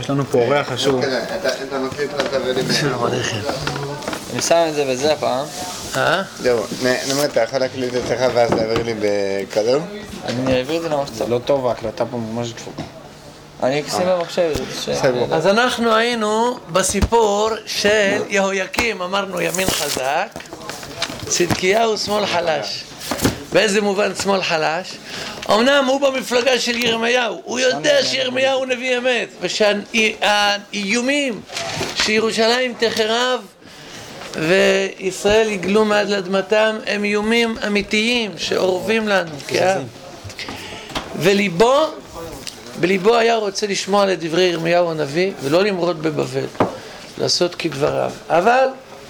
יש לנו פה אורח חשוב. אתה מקליט לתבלים. שלום עליכם. אני שם את זה וזה הפעם. זהו, נאמר, אתה יכול להקליט אצלך ואז להעביר לי בכדור? אני אעביר את זה למה שצריך. לא טוב, ההקלטה פה ממש דפוקה. אני אשים במחשב. אז אנחנו היינו בסיפור של יהויקים, אמרנו ימין חזק, צדקיהו שמאל חלש. באיזה מובן שמאל חלש? אמנם הוא במפלגה של ירמיהו, הוא יודע שירמיהו הוא נביא אמת, ושהאיומים שירושלים תחרב וישראל יגלו מעד לאדמתם הם איומים אמיתיים שאורבים לנו כעם. בליבו היה רוצה לשמוע לדברי ירמיהו הנביא ולא למרוד בבבל, לעשות כדבריו. אבל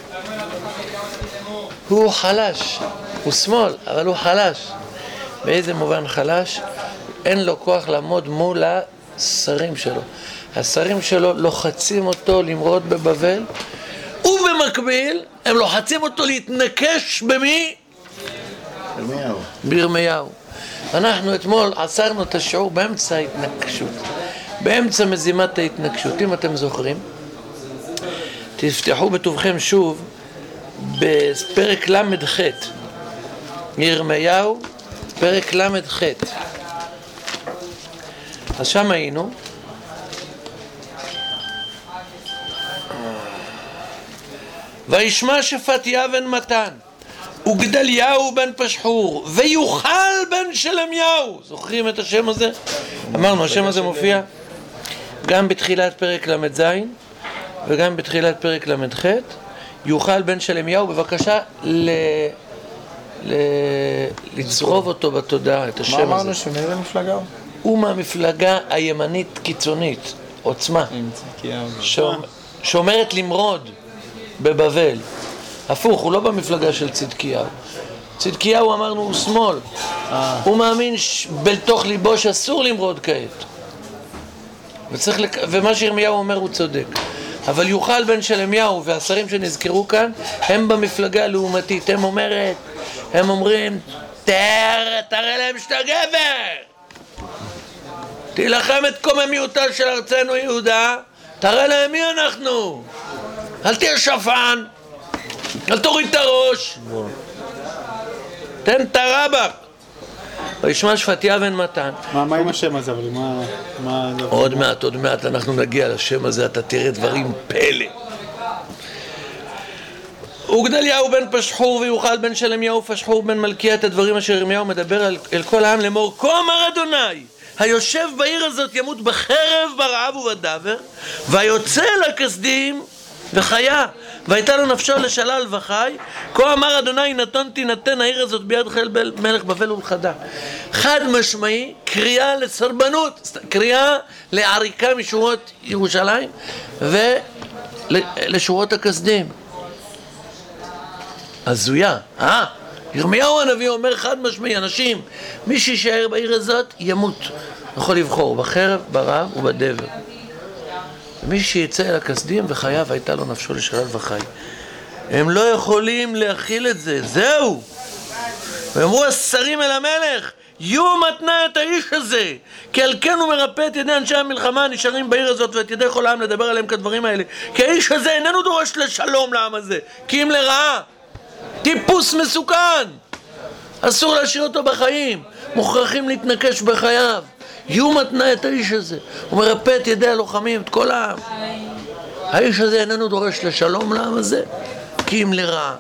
הוא חלש, הוא שמאל, אבל הוא חלש. באיזה מובן חלש? אין לו כוח לעמוד מול השרים שלו. השרים שלו לוחצים אותו למרוד בבבל, ובמקביל הם לוחצים אותו להתנקש במי? ירמיהו. בירמיהו. אנחנו אתמול עצרנו את השיעור באמצע ההתנקשות, באמצע מזימת ההתנקשות. אם אתם זוכרים, תפתחו בטובכם שוב בפרק למ"ח, ירמיהו, פרק למ"ח. אז שם היינו. וישמע שפתיה בן מתן וגדליהו בן פשחור ויוכל בן שלמיהו. זוכרים את השם הזה? אמרנו, השם הזה מופיע גם בתחילת פרק למ"ז וגם בתחילת פרק למ"ח. יוכל בן שלמיהו. בבקשה לצרוב אותו בתודעה, את השם הזה. מה אמרנו שמאיזה מפלגה הוא? הוא מהמפלגה הימנית קיצונית, עוצמה, שאומרת למרוד בבבל. הפוך, הוא לא במפלגה של צדקיהו. צדקיהו אמרנו הוא שמאל. הוא מאמין בתוך ליבו שאסור למרוד כעת. ומה שירמיהו אומר הוא צודק. אבל יוכל בן שלמיהו והשרים שנזכרו כאן הם במפלגה הלאומתית. הם אומרים תראה להם שאתה גבר, תילחם את קוממיותה של ארצנו יהודה, תראה להם מי אנחנו, אל תהיה שפן, אל תוריד את הראש, תן את הרבק. וישמע שפתיה בן מתן. מה עם השם הזה? אבל מה... עוד מעט אנחנו נגיע לשם הזה, אתה תראה דברים פלא. וגדליהו בן פשחור ויוכל בן שלמיהו פשחור בן מלכיה, את הדברים אשר ירמיהו מדבר אל כל העם לאמור, כה אמר אדוני, היושב בעיר הזאת ימות בחרב ברעב ובדבר, והיוצא לכסדים וחיה, והייתה לו נפשו לשלל וחי. כה אמר אדוני, נתון תינתן העיר הזאת ביד חיל מלך בבל ולכדה. חד משמעי, קריאה לסרבנות, קריאה לעריקה משורות ירושלים ולשורות הכסדים. הזויה. ירמיהו הנביא אומר חד משמעי, אנשים, מי שישאר בעיר הזאת ימות, יכול לבחור בחרב, ברעב ובדבר. מי שיצא אל הכסדים וחייו הייתה לו נפשו לשלל וחי. הם לא יכולים להכיל את זה, זהו. ואמרו השרים אל המלך, יהיו מתנה את האיש הזה, כי על כן הוא מרפא את ידי אנשי המלחמה הנשארים בעיר הזאת ואת ידי כל העם לדבר עליהם כדברים האלה, כי האיש הזה איננו דורש לשלום לעם הזה, כי אם לרעה. טיפוס מסוכן, אסור להשאיר אותו בחיים, מוכרחים להתנקש בחייו. יהיו מתנה את האיש הזה, הוא מרפא את ידי הלוחמים, את כל העם. האיש הזה איננו דורש לשלום לעם הזה, כי אם לרעה.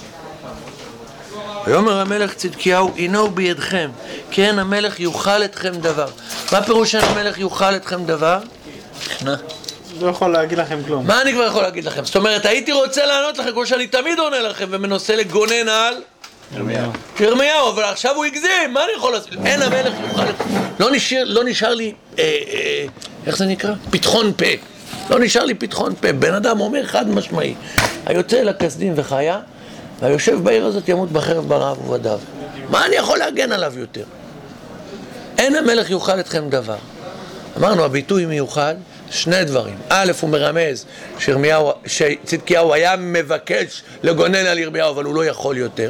ויאמר המלך צדקיהו, הנה הוא בידכם, כן המלך יוכל אתכם דבר. מה פירוש המלך יוכל אתכם דבר? לא יכול להגיד לכם כלום. מה אני כבר יכול להגיד לכם? זאת אומרת, הייתי רוצה לענות לכם כמו שאני תמיד עונה לכם ומנסה לגונן על ירמיהו, אבל עכשיו הוא הגזים, מה אני יכול לעשות? אין המלך יוכל, לא נשאר לי, איך זה נקרא? פתחון פה. לא נשאר לי פתחון פה. בן אדם אומר חד משמעי, היוצא לכסדים וחיה, והיושב בעיר הזאת ימות בחרב ברעב ובדבר. מה אני יכול להגן עליו יותר? אין המלך יוכל אתכם דבר. אמרנו, הביטוי מיוחד, שני דברים. א', הוא מרמז שצדקיהו היה מבקש לגונן על ירמיהו, אבל הוא לא יכול יותר.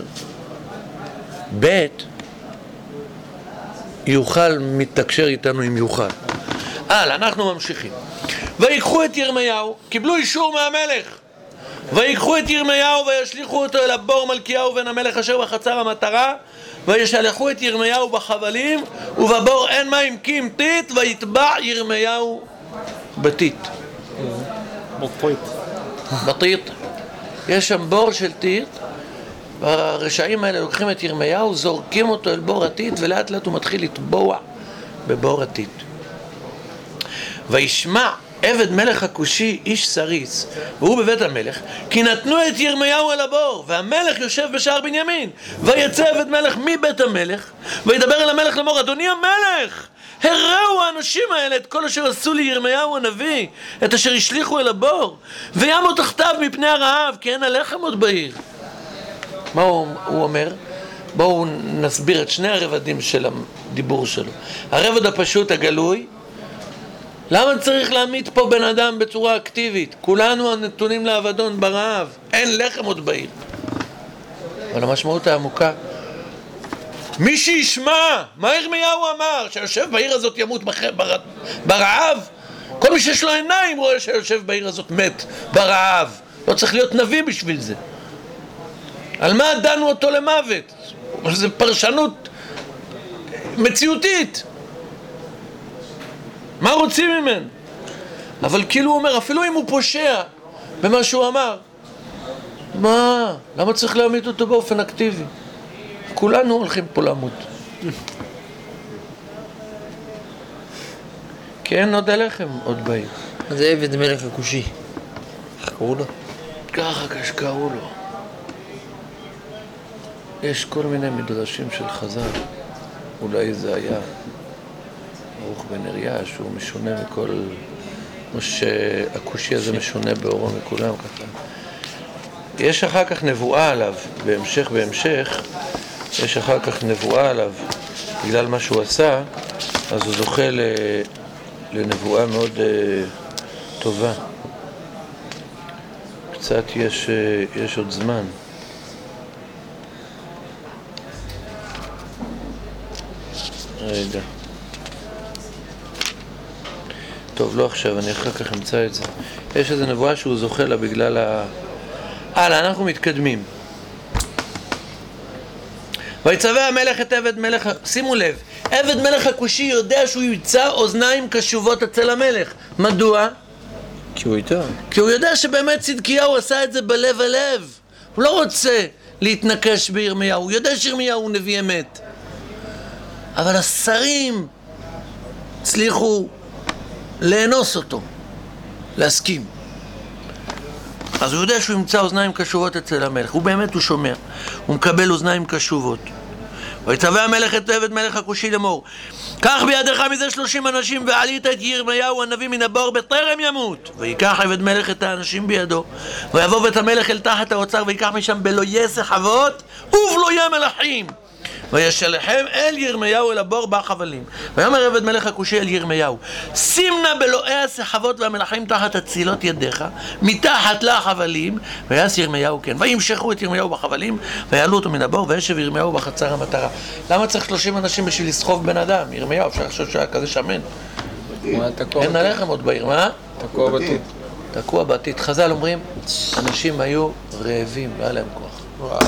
ב', יוכל מתקשר איתנו עם יוכל. הלאה, אנחנו ממשיכים. ויקחו את ירמיהו, קיבלו אישור מהמלך. ויקחו את ירמיהו וישליכו אותו אל הבור מלכיהו בן המלך אשר בחצר המטרה, וישלחו את ירמיהו בחבלים, ובבור אין מים כי אם טיט, ויטבע ירמיהו בטיט. בטיט. יש שם בור של טיט, והרשעים האלה לוקחים את ירמיהו, זורקים אותו אל בור הטיט, ולאט לאט הוא מתחיל לטבוע בבור הטיט. וישמע עבד מלך הכושי איש סריס, והוא בבית המלך, כי נתנו את ירמיהו אל הבור, והמלך יושב בשער בנימין. ויצא עבד מלך מבית המלך, וידבר אל המלך לאמור, אדוני המלך, הראו האנשים האלה את כל אשר עשו לי ירמיהו הנביא, את אשר השליכו אל הבור, וימות תחתיו מפני הרעב, כי אין הלחם עוד בעיר. מה הוא אומר? בואו נסביר את שני הרבדים של הדיבור שלו. הרבד הפשוט הגלוי, למה צריך להעמיד פה בן אדם בצורה אקטיבית? כולנו הנתונים לאבדון ברעב, אין לחם עוד בעיר. אבל המשמעות העמוקה, מי שישמע, מה ירמיהו אמר? שיושב בעיר הזאת ימות ברעב? כל מי שיש לו עיניים רואה שיושב בעיר הזאת מת ברעב. לא צריך להיות נביא בשביל זה. על מה דנו אותו למוות? זו פרשנות מציאותית. מה רוצים ממנו? אבל כאילו הוא אומר, אפילו אם הוא פושע במה שהוא אמר, מה? למה צריך להעמיד אותו באופן אקטיבי? כולנו הולכים פה למות. כן, עוד הלחם, עוד בעיר. זה עבד מלך הכושי. איך קראו לו? ככה קראו לו. יש כל מיני מדרשים של חז"ל. אולי זה היה ברוך בן אריה, שהוא משונה מכל, כמו שהכושי הזה משונה באורו מכולם ככה. יש אחר כך נבואה עליו, בהמשך, יש אחר כך נבואה עליו, בגלל מה שהוא עשה, אז הוא זוכה לנבואה מאוד טובה. קצת יש עוד זמן. רגע. טוב, לא עכשיו, אני אחר כך אמצא את זה. יש איזו נבואה שהוא זוכה לה בגלל הלאה, אנחנו מתקדמים. ויצווה המלך את עבד מלך, שימו לב, עבד מלך הכושי יודע שהוא ימצא אוזניים קשובות אצל המלך. מדוע? כי הוא איתו. כי הוא יודע שבאמת צדקיהו עשה את זה בלב הלב. הוא לא רוצה להתנקש בירמיהו, הוא יודע שירמיהו הוא נביא אמת. אבל השרים הצליחו לאנוס אותו, להסכים. אז הוא יודע שהוא ימצא אוזניים קשובות אצל המלך. הוא באמת, הוא שומע. הוא מקבל אוזניים קשובות. ויצווה המלך את עבד מלך הכושי לאמור, קח בידך מזה 30 אנשים ועלית את ירמיהו הנביא מן הבור בטרם ימות. ויקח עבד מלך את האנשים בידו, ויבוא בית המלך אל תחת האוצר, ויקח משם בלויי סחבות ובלויי מלכים, וישלחם אל ירמיהו אל הבור בחבלים. ויאמר עבד מלך הכושי אל ירמיהו, שים נא בלועי הסחבות והמלכים תחת הצילות ידיך, מתחת לחבלים. ויעש ירמיהו כן. וימשכו את ירמיהו בחבלים, ויעלו אותו מן הבור, וישב ירמיהו בחצר המטרה. למה צריך 30 אנשים בשביל לסחוב בן אדם? ירמיהו, אפשר לחשוב שהיה כזה שמן. אין הלחם עוד בעיר, מה? תקוע בתית. תקוע בתית. חז"ל אומרים, אנשים היו רעבים, והיה להם כוח.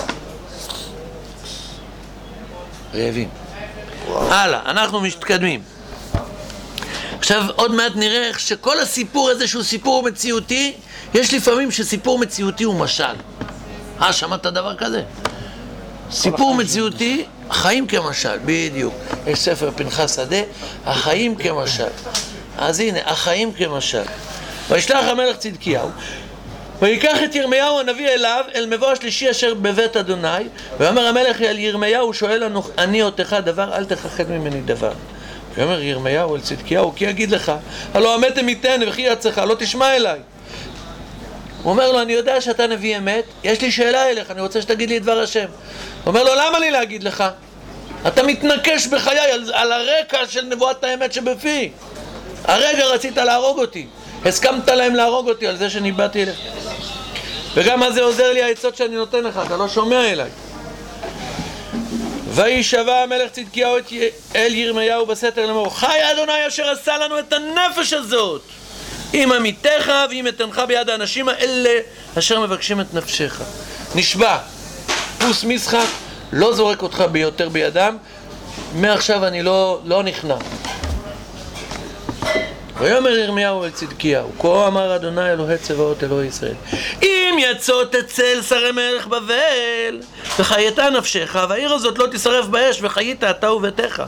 רעבים. הלאה, אנחנו מתקדמים. עכשיו עוד מעט נראה איך שכל הסיפור הזה שהוא סיפור מציאותי, יש לפעמים שסיפור מציאותי הוא משל. שמעת דבר כזה? סיפור מציאותי, החיים כמשל, בדיוק. יש ספר פנחס שדה, החיים כמשל. אז הנה, החיים כמשל. וישלח המלך צדקיהו, ויקח את ירמיהו הנביא אליו, אל מבוא השלישי אשר בבית אדוני, ואמר המלך אל ירמיהו, שואל לנו, אני אותך דבר, אל תכחד ממני דבר. ואומר ירמיהו אל צדקיהו, כי אגיד לך, הלא המתם ייתן וכי יצאך, לא תשמע אליי. הוא אומר לו, אני יודע שאתה נביא אמת, יש לי שאלה אליך, אני רוצה שתגיד לי את דבר השם. הוא אומר לו, למה לי להגיד לך? אתה מתנקש בחיי על הרקע של נבואת האמת שבפי. הרגע רצית להרוג אותי, הסכמת להם להרוג אותי על זה שניבאתי אליך. וגם מה זה עוזר לי העצות שאני נותן לך, אתה לא שומע אליי. וישבע המלך צדקיהו אל ירמיהו בסתר לאמור, חי אדוני אשר עשה לנו את הנפש הזאת, אם עמיתך ואם אתנך ביד האנשים האלה אשר מבקשים את נפשך. נשבע, פוס משחק, לא זורק אותך ביותר בידם, מעכשיו אני לא נכנע. ויאמר ירמיהו אל צדקיהו, כה אמר אדוני אלוהי צבאות אלוהי ישראל, אם יצאת אצל שרי מלך בבל וחייתה נפשך, והעיר הזאת לא תשרף באש, וחיית אתה וביתך.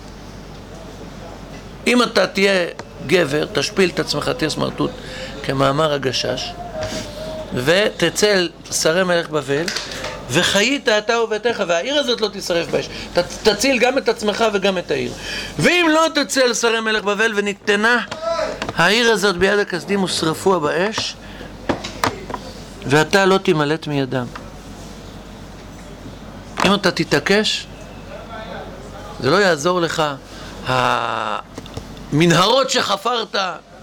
אם אתה תהיה גבר, תשפיל את עצמך, תהיה סמרטוט, כמאמר הגשש, ותצא אל שרי מלך בבל וחיית אתה וביתך, והעיר הזאת לא תשרף באש. תציל גם את עצמך וגם את העיר. ואם לא תצא אל שרי מלך בבל וניתנה העיר הזאת ביד הכסדים ושרפוה באש, ואתה לא תימלט מידם. אם אתה תתעקש, זה לא יעזור לך המנהרות שחפרת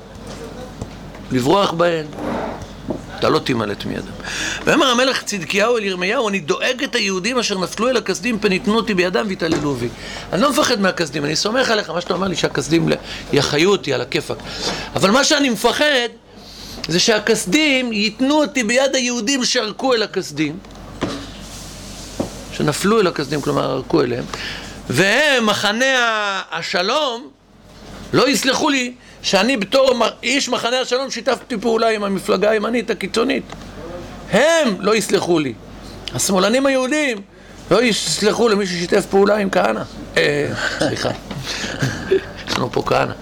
לברוח בהן, אתה לא תימלט מידם. ואמר המלך צדקיהו אל ירמיהו, אני דואג את היהודים אשר נפלו אל הכסדים, פן יתנו אותי בידם והתעללו בי. אני לא מפחד מהכסדים, אני סומך עליך, מה שאתה אומר לי שהכסדים יחיו אותי על הכיפק. אבל מה שאני מפחד זה שהכסדים ייתנו אותי ביד היהודים שערקו אל הכסדים, שנפלו אל הכסדים, כלומר ערקו אליהם, והם מחנה השלום לא יסלחו לי שאני בתור איש מחנה השלום שיתפתי פעולה עם המפלגה הימנית הקיצונית. הם לא יסלחו לי. השמאלנים היהודים לא יסלחו למי ששיתף פעולה עם כהנא. סליחה. יש לנו פה כהנא.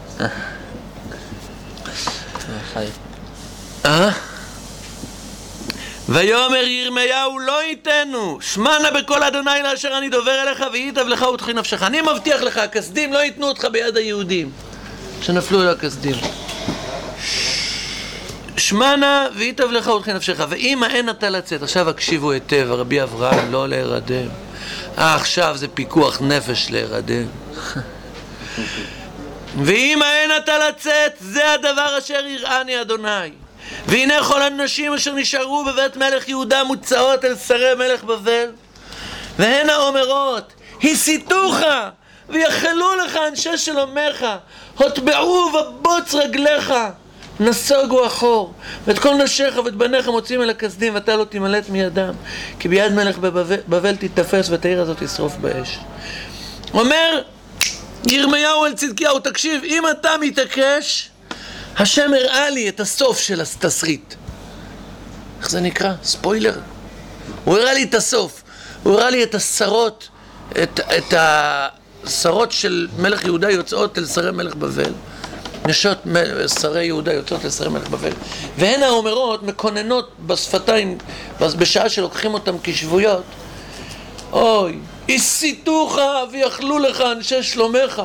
ויאמר ירמיהו לא ייתנו, שמע נא בקול אדוני לאשר אני דובר אליך וייטב לך ותחי נפשך. אני מבטיח לך, הכסדים לא ייתנו אותך ביד היהודים שנפלו אל הכסדים. שמע נא וייטב לך ותחי נפשך. ואם אין אתה לצאת, עכשיו הקשיבו היטב, רבי אברהם, לא להירדם. עכשיו זה פיקוח נפש להירדם. ואם אין אתה לצאת, זה הדבר אשר יראני אדוני. והנה כל הנשים אשר נשארו בבית מלך יהודה מוצאות אל שרי מלך בבל, והן האומרות, הסיתוך ויחלו לך אנשי שלומך, הוטבעו ובוץ רגליך, נסוגו אחור, ואת כל נשיך ואת בניך מוצאים אל הכסדים, ואתה לא תימלט מידם, כי ביד מלך בבל תתפס ואת העיר הזאת תשרוף באש. אומר ירמיהו אל צדקיהו, תקשיב, אם אתה מתעקש, השם הראה לי את הסוף של התסריט. איך זה נקרא? ספוילר. הוא הראה לי את הסוף. הוא הראה לי את השרות, את השרות של מלך יהודה יוצאות אל שרי מלך בבל. נשות שרי יהודה יוצאות אל שרי מלך בבל. והן האומרות מקוננות בשפתיים, בשעה שלוקחים אותם כשבויות. אוי, הסיתוך ויחלו לך אנשי שלומך.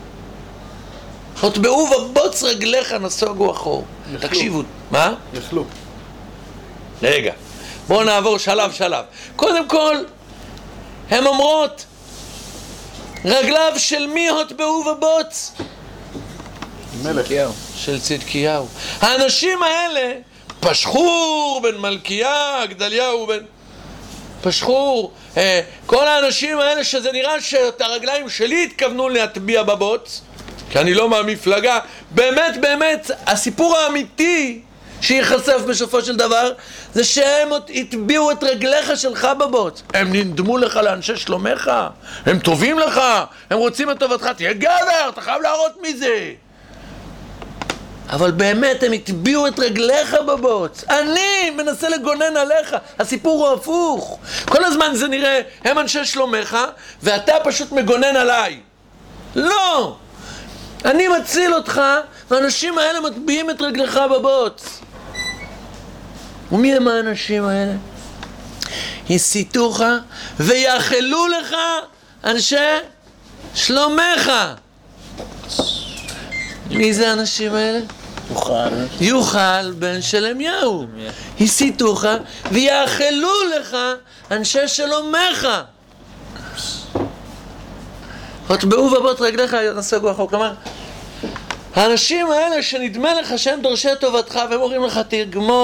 הוטבעו ובוץ רגליך נסוגו אחור. תקשיבו. מה? יחלו. רגע, בואו נעבור שלב שלב. קודם כל, הן אומרות, רגליו של מי הוטבעו ובוץ? מלך. של צדקיהו. האנשים האלה, פשחור בן מלכיה, גדליהו בן פשחור, כל האנשים האלה שזה נראה שאת הרגליים שלי התכוונו להטביע בבוץ, כי אני לא מהמפלגה. באמת, באמת, הסיפור האמיתי שיחשף בסופו של דבר זה שהם הטביעו את רגליך שלך בבוץ. הם נדמו לך לאנשי שלומך, הם טובים לך, הם רוצים את טובתך, תהיה גבר, אתה חייב להראות מזה. אבל באמת הם הטביעו את רגליך בבוץ. אני מנסה לגונן עליך. הסיפור הוא הפוך. כל הזמן זה נראה, הם אנשי שלומך ואתה פשוט מגונן עליי. לא! אני מציל אותך, והאנשים האלה מטביעים את רגליך בבוץ. ומי הם האנשים האלה? הסיתוך ויחלו לך אנשי שלומך. מי זה האנשים האלה? יוכל בן שלמיהו. הסיתוך ויחלו לך אנשי שלומך. הוטבעו ובוץ רגליך נסוגו אחור. כלומר, האנשים האלה שנדמה לך שהם דורשי טובתך והם אומרים לך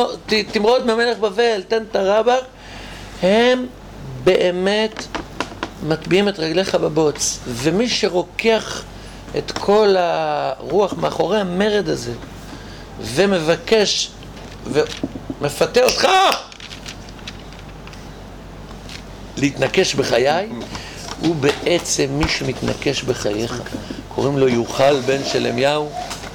תמרוד ממלך בבל, תן את הרבק, הם באמת מטביעים את רגליך בבוץ, ומי שרוקח את כל הרוח מאחורי המרד הזה, ומבקש ומפתה אותך להתנקש בחיי, הוא בעצם מי שמתנקש בחייך. קוראים לו יוכל בן שלמיהו.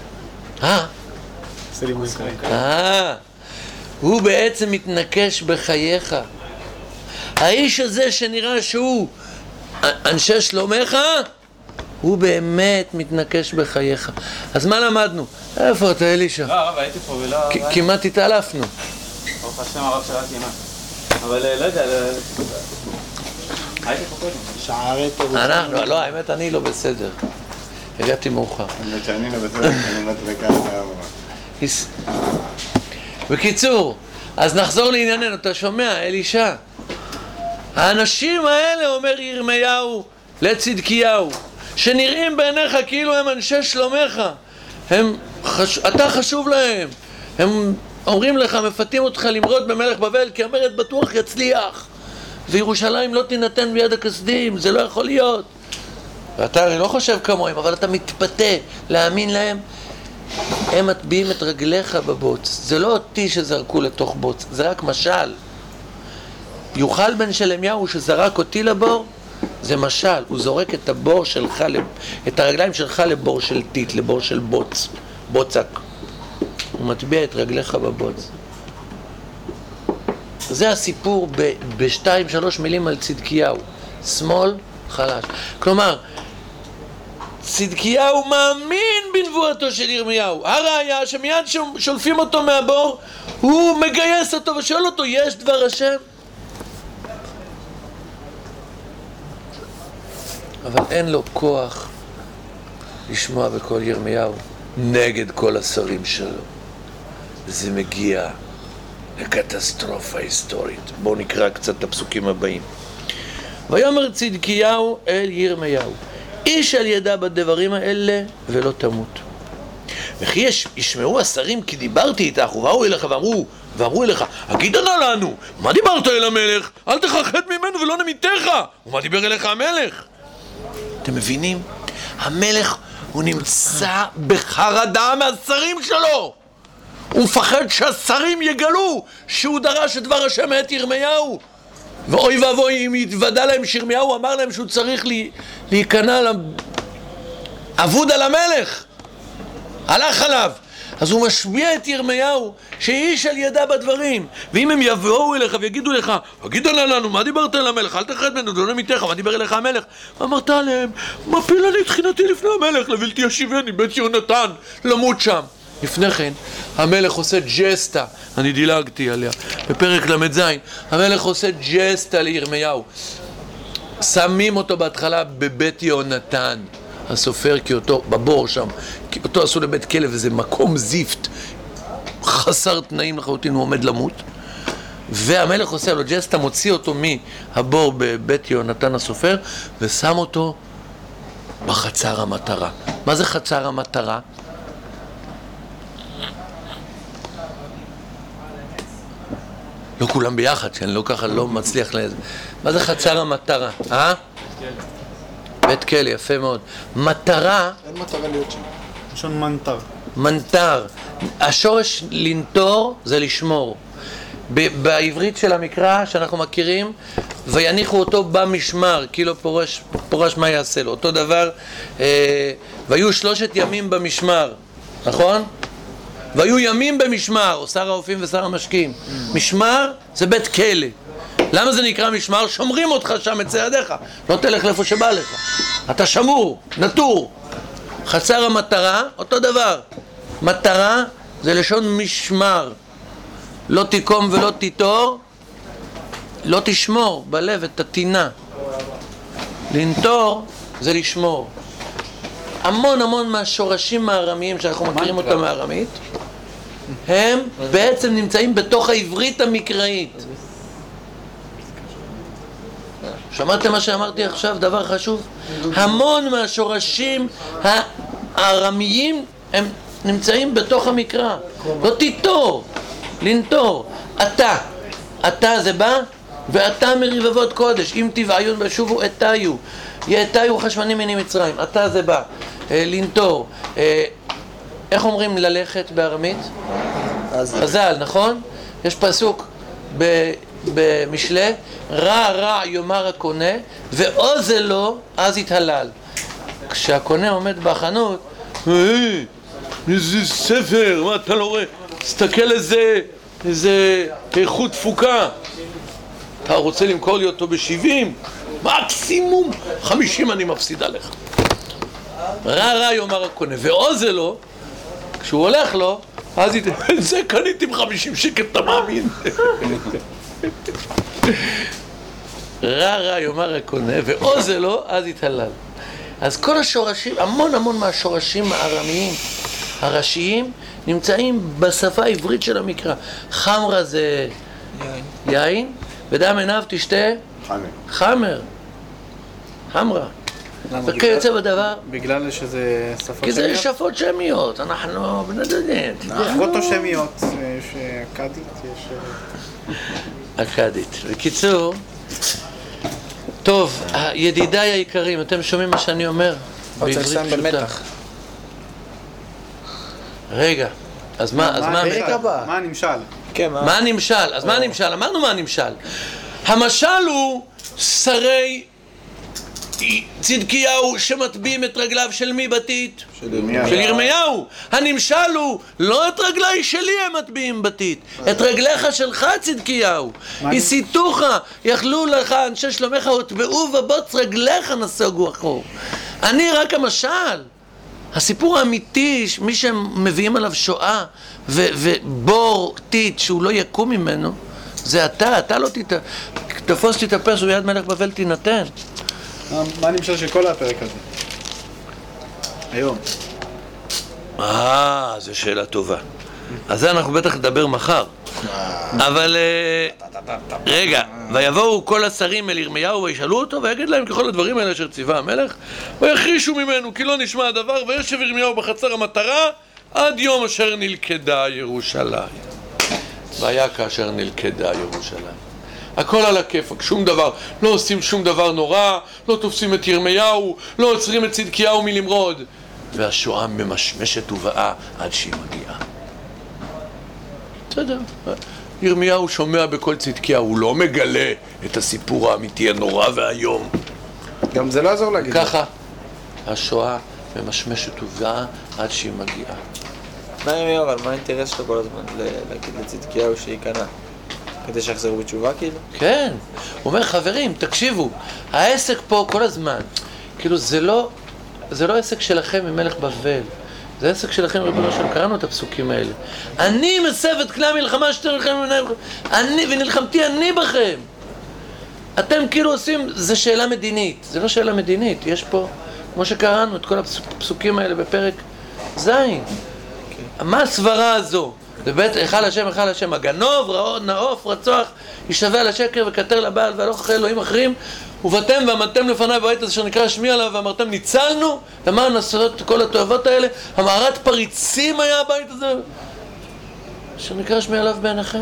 הוא בעצם מתנקש בחייך. האיש הזה שנראה שהוא אנשי שלומך, הוא באמת מתנקש בחייך. אז מה למדנו? איפה אתה אלישע? לא, הרב, הייתי פה ולא... כמעט התעלפנו. ברוך השם הרב שלה כמעט. אבל לא יודע, הייתי פה קודם. שערי פירוש. לא, האמת אני לא בסדר. הגעתי מאוחר. האמת שאני לא בסדר, אני מדבקה על בקיצור, אז נחזור לענייננו. אתה שומע, אלישע? האנשים האלה, אומר ירמיהו לצדקיהו, שנראים בעיניך כאילו הם אנשי שלומך, אתה חשוב להם, הם אומרים לך, מפתים אותך למרוד במלך בבל, כי המרד בטוח יצליח, וירושלים לא תינתן ביד הכסדים, זה לא יכול להיות. ואתה הרי לא חושב כמוהם, אבל אתה מתפתה להאמין להם. הם מטביעים את רגליך בבוץ. זה לא אותי שזרקו לתוך בוץ, זה רק משל. יוכל בן שלמיהו שזרק אותי לבור, זה משל. הוא זורק את הבור שלך, את הרגליים שלך לבור של טיט, לבור של בוץ, בוצק. הוא מטביע את רגליך בבוץ. זה הסיפור בשתיים, שלוש מילים על צדקיהו. שמאל, חלש. כלומר, צדקיהו מאמין בנבואתו של ירמיהו. הראיה שמיד שולפים אותו מהבור, הוא מגייס אותו ושואל אותו, יש דבר השם? אבל אין לו כוח לשמוע בקול ירמיהו נגד כל השרים שלו. זה מגיע לקטסטרופה היסטורית. בואו נקרא קצת את הפסוקים הבאים. ויאמר צדקיהו אל ירמיהו, איש על ידע בדברים האלה ולא תמות. וכי ישמעו השרים כי דיברתי איתך ובאו אליך ואמרו אליך, הגידה נא לנו, מה דיברת אל המלך? אל תכחד ממנו ולא נמיתך. ומה דיבר אליך המלך? אתם מבינים? המלך הוא נמצא בחרדה מהשרים שלו. הוא מפחד שהשרים יגלו שהוא דרש את דבר השם מאת ירמיהו. ואוי ואבוי אם יתוודע להם שירמיהו אמר להם שהוא צריך להיכנע עבוד על המלך. הלך עליו. אז הוא משביע את ירמיהו שאיש על ידע בדברים. ואם הם יבואו אליך ויגידו לך, הגידה לנו, מה דיברת אל המלך? אל תחרד ממנו, לא נמיתך, מה דיבר אליך המלך? אמרת עליהם, מפיל אני תחינתי לפני המלך, לבלתי ישיבני בית יהונתן, למות שם. לפני כן, המלך עושה ג'סטה, אני דילגתי עליה, בפרק למד זין, המלך עושה ג'סטה לירמיהו. שמים אותו בהתחלה בבית יהונתן, הסופר, כי אותו, בבור שם, כי אותו עשו לבית כלא, וזה מקום זיפט, חסר תנאים לחלוטין, הוא עומד למות. והמלך עושה לו ג'סטה, מוציא אותו מהבור בבית יהונתן הסופר, ושם אותו בחצר המטרה. מה זה חצר המטרה? לא כולם ביחד, שאני לא ככה לא מצליח לזה. מה זה חצר המטרה? בית כלא, יפה מאוד. מטרה... אין מטרה להיות שם. לשון מנטר. מנטר. השורש לנטור זה לשמור. בעברית של המקרא שאנחנו מכירים, ויניחו אותו במשמר, כאילו פורש מה יעשה לו. אותו דבר, והיו 3 ימים במשמר, נכון? והיו ימים במשמר, או שר האופים ושר המשקים. משמר זה בית כלא. למה זה נקרא משמר? שומרים אותך שם את צעדיך, לא תלך לאיפה שבא לך, אתה שמור, נטור. חצר המטרה, אותו דבר. מטרה זה לשון משמר. לא תקום ולא תיטור, לא תשמור בלב את התינה. לנטור זה לשמור. המון מהשורשים הארמיים שאנחנו מכירים אותם מהארמית, הם בעצם נמצאים בתוך העברית המקראית. שמעתם מה שאמרתי עכשיו? דבר חשוב. המון מהשורשים הארמיים הם נמצאים בתוך המקרא. לא תיטור, לנטור. אתה זה בא ואתה מרבבות קודש, אם תבעיון ושובו אתיו, יאתיו חשמנים מני מצרים. אתה זה בא, לנטור. איך אומרים ללכת בארמית? חז"ל, נכון? יש פסוק במשלי, רע רע יאמר הקונה, ואוזל לו אז יתהלל. כשהקונה עומד בחנות, איזה ספר, מה אתה לא רואה? תסתכל איזה איכות תפוקה. אתה רוצה למכור לי אותו ב-70? מקסימום 50 אני מפסיד עליך. רע רע יאמר הקונה, ואוזל לו, כשהוא הולך לו, אז זה קניתי ב-50 שקל, אתה מאמין? רע רע יאמר הקונה, ואוזל לו, אז יתהלל. אז כל השורשים, המון מהשורשים הארמיים הראשיים נמצאים בשפה העברית של המקרא. חמרה זה יין, ודם עיניו תשתה חמר. חמרה. וכיוצא בדבר. בגלל שזה שפות שמיות? כי זה שפות שמיות, אנחנו בני דודים. פרוטו-שמיות, יש אכדית, יש... אכדית. בקיצור, טוב, ידידיי היקרים, אתם שומעים מה שאני אומר? בעברית פשוטה. רגע, אז מה הנמשל? מה הנמשל? אז מה הנמשל? אמרנו מה הנמשל. המשל הוא שרי צדקיהו שמטביעים את רגליו של מי בתית? של ירמיהו. הנמשל הוא לא את רגלי שלי הם מטביעים בתית, את רגליך שלך צדקיהו. הסיתוך, יכלו לך אנשי שלומך וטבעו ובוץ רגליך נסוגו אחור. אני רק המשל. הסיפור האמיתי, מי שמביאים עליו שואה ובור תית שהוא לא יקום ממנו, זה אתה לא תתפוס תתאפס וביד מלך בבל תינתן. מה נמשל של כל הפרק הזה? היום. זו שאלה טובה. אז זה אנחנו בטח נדבר מחר. אבל רגע, ויבואו כל השרים אל ירמיהו וישאלו אותו ויגיד להם ככל הדברים האלה אשר ציווה המלך ויחרישו ממנו כי לא נשמע הדבר וישב ירמיהו בחצר המטרה עד יום אשר נלכדה ירושלים. והיה כאשר נלכדה ירושלים. הכל על הכיפק, שום דבר, לא עושים שום דבר נורא, לא תופסים את ירמיהו, לא עוצרים את צדקיהו מלמרוד. והשואה ממשמשת ובאה עד שהיא מגיעה. בסדר, ירמיהו שומע בכל צדקיהו, הוא לא מגלה את הסיפור האמיתי הנורא והיום. גם זה לא יעזור להגיד. ככה, השואה ממשמשת ובאה עד שהיא מגיעה. מה ירמיהו, אבל מה האינטרס שלו כל הזמן להגיד לצדקיהו שייכנע? כדי שיחזרו בתשובה כאילו? כן, הוא אומר חברים, תקשיבו, העסק פה כל הזמן, כאילו זה לא עסק שלכם ממלך בבל, זה עסק שלכם ריבונו שלום, קראנו את הפסוקים האלה. אני מסב את כלי המלחמה שאתם לכם ונלחמתי אני בכם. אתם כאילו עושים, זה שאלה מדינית, זה לא שאלה מדינית, יש פה, כמו שקראנו את כל הפסוקים האלה בפרק זין. מה הסברה הזו? זה בית היכל השם, הגנוב, נאוף, רצוח, ישווה על השקר וכתר לבעל והלוך אחרי אלוהים אחרים, ובאתם ועמדתם לפניי בבית הזה שנקרא שמי עליו ואמרתם ניצלנו, למה נעשות כל התועבות האלה? המערת פריצים היה הבית הזה שנקרא שמי עליו בעיניכם.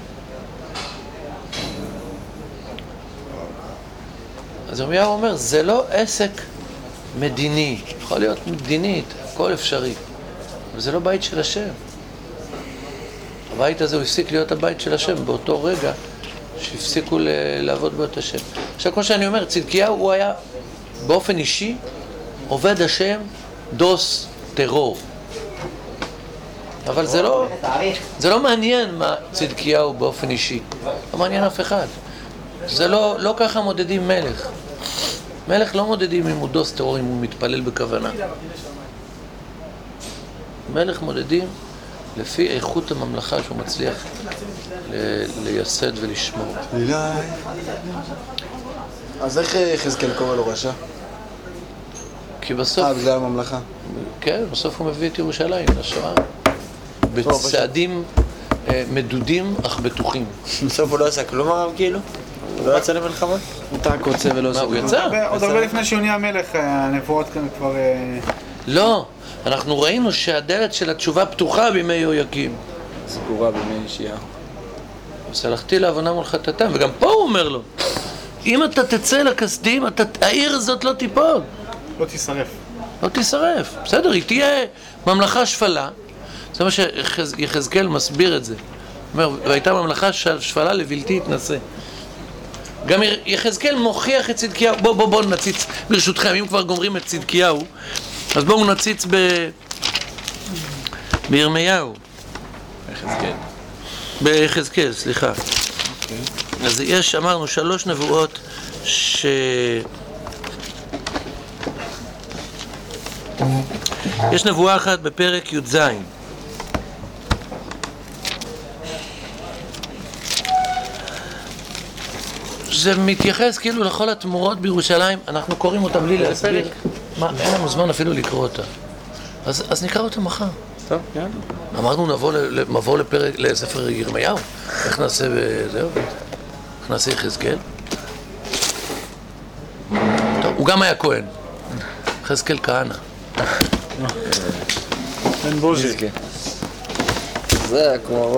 אז ירמיהו אומר, זה לא עסק מדיני, יכול להיות מדינית, הכל אפשרי, אבל זה לא בית של השם. הבית הזה הוא הפסיק להיות הבית של השם באותו רגע שהפסיקו לעבוד בו את השם. עכשיו, כמו שאני אומר, צדקיהו הוא היה באופן אישי עובד השם דוס טרור. אבל זה לא מעניין מה צדקיהו באופן אישי. לא מעניין אף אחד. זה לא ככה מודדים מלך. מלך לא מודדים אם הוא דוס טרור, אם הוא מתפלל בכוונה. מלך מודדים לפי איכות הממלכה שהוא מצליח לייסד ולשמור. אז איך יחזקאל קורא לו רשע? כי בסוף... בגלל הממלכה. כן, בסוף הוא מביא את ירושלים לשואה. בצעדים מדודים אך בטוחים. בסוף הוא לא עשה כלום הרב כאילו? הוא לא יצא למלחמה? הוא טעק רוצה ולא עושה. מה, הוא יצא? עוד הרבה לפני שהוא נהיה מלך, הנבואות כאן כבר... לא, אנחנו ראינו שהדלת של התשובה פתוחה בימי יהויקים. סגורה בימי ישעיהו. וסלחתי לעוונם ולחטאתם, וגם פה הוא אומר לו, אם אתה תצא לכסדים, העיר הזאת לא תיפול. לא תישרף. לא תישרף, בסדר, היא תהיה ממלכה שפלה, זה מה שיחזקאל מסביר את זה. הוא אומר, והייתה ממלכה שפלה לבלתי התנשא. גם יחזקאל מוכיח את צדקיהו. בואו נציץ, ברשותכם, אם כבר גומרים את צדקיהו, אז בואו נציץ בירמיהו. ביחזקאל, סליחה. אז יש, אמרנו, 3 נבואות יש נבואה אחת בפרק י"ז. זה מתייחס כאילו לכל התמורות בירושלים, אנחנו קוראים אותם בלי להסביר. אין לנו זמן אפילו לקרוא אותם. אז נקרא אותם מחר. טוב, יאללה. אמרנו נבוא לספר ירמיהו. איך נעשה וזהו? איך נעשה יחזקאל? טוב, הוא גם היה כהן. יחזקאל כהנא. בן בוז'י. זה כמו